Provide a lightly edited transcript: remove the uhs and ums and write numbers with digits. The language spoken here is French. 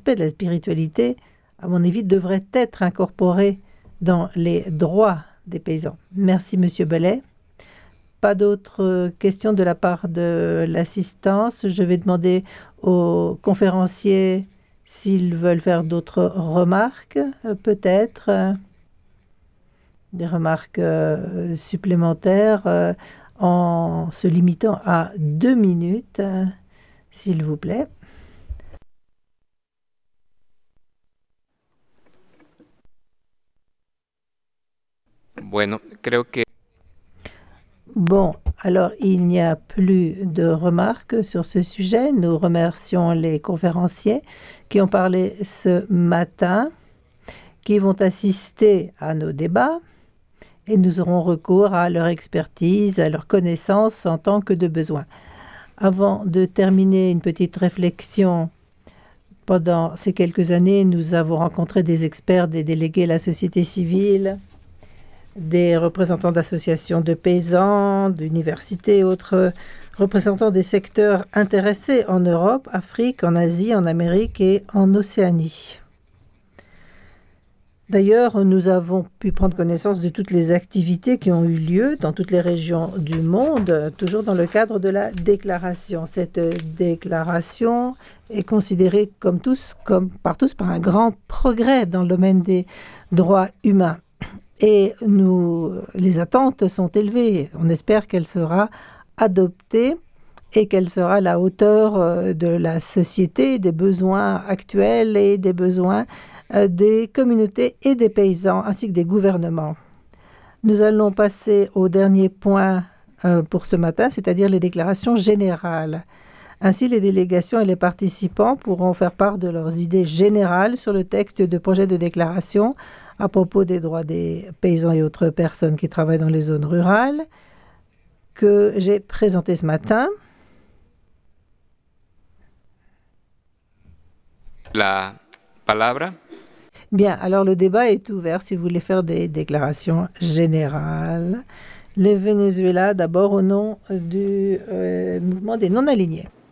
aspect de la spiritualité, à mon avis, devrait être incorporé dans les droits des paysans. Merci, Monsieur Bellet. Pas d'autres questions de la part de l'assistance. Je vais demander aux conférenciers s'ils veulent faire d'autres remarques, peut-être des remarques supplémentaires en se limitant à 2 minutes, s'il vous plaît. Bueno, creo que Bon, alors il n'y a plus de remarques sur ce sujet. Nous remercions les conférenciers qui ont parlé ce matin, qui vont assister à nos débats et nous aurons recours à leur expertise, à leur connaissance en tant que de besoin. Avant de terminer, une petite réflexion. Pendant ces quelques années, nous avons rencontré des experts, des délégués de la société civile, des représentants d'associations de paysans, d'universités et autres représentants des secteurs intéressés en Europe, Afrique, en Asie, en Amérique et en Océanie. D'ailleurs, nous avons pu prendre connaissance de toutes les activités qui ont eu lieu dans toutes les régions du monde, toujours dans le cadre de la déclaration. Cette déclaration est considérée par tous par un grand progrès dans le domaine des droits humains. Et les attentes sont élevées. On espère qu'elle sera adoptée et qu'elle sera à la hauteur de la société, des besoins actuels et des besoins des communautés et des paysans, ainsi que des gouvernements. Nous allons passer au dernier point pour ce matin, c'est-à-dire les déclarations générales. Ainsi, les délégations et les participants pourront faire part de leurs idées générales sur le texte de projet de déclaration à propos des droits des paysans et autres personnes qui travaillent dans les zones rurales que j'ai présenté ce matin. la palabra. Bien, alors le débat est ouvert si vous voulez faire des déclarations générales. Le Venezuela, d'abord au nom du mouvement des non-alignés.